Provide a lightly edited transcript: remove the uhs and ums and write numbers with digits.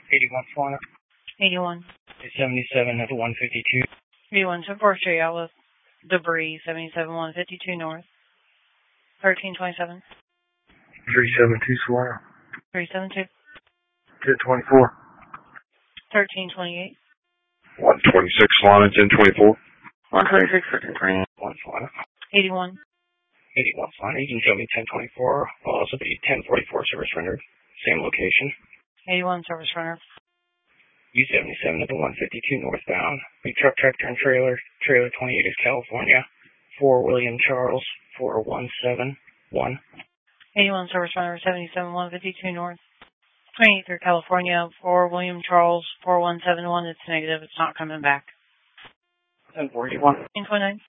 81 Swana. 81. 77 at the 152. 81, so 4 straight out with debris, 77, 152 north. 1327. 372 Swana. 372. 1024. 1328. 126 Solana, 1024. 126, 1328. 1 Swana. 81. 81 Swana. You can show me 1024. Will also be 1044 service rendered. Same location. 81 service runner. U77 at the 152 northbound. Big truck, tractor, and trailer. Trailer 28 is California. 4 William Charles. 4171. 81 service runner, 77, 152 north. 28 through California, 4 William Charles, 4171. It's negative. It's not coming back. 1041. 1029.